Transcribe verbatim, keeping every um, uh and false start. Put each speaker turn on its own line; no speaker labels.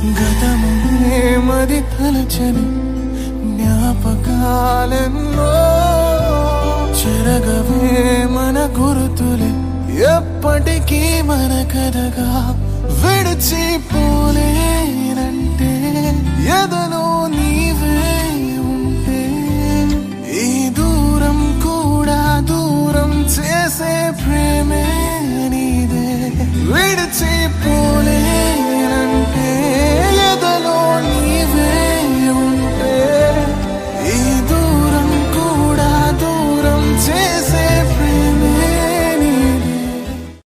గతమునే మది తలచని జ్ఞాపకాలెన్నో చెరగవే మన గురుతులే ఎప్పటికీ మన కథగా విడిచిపోలేనంటే ఎదలో నీ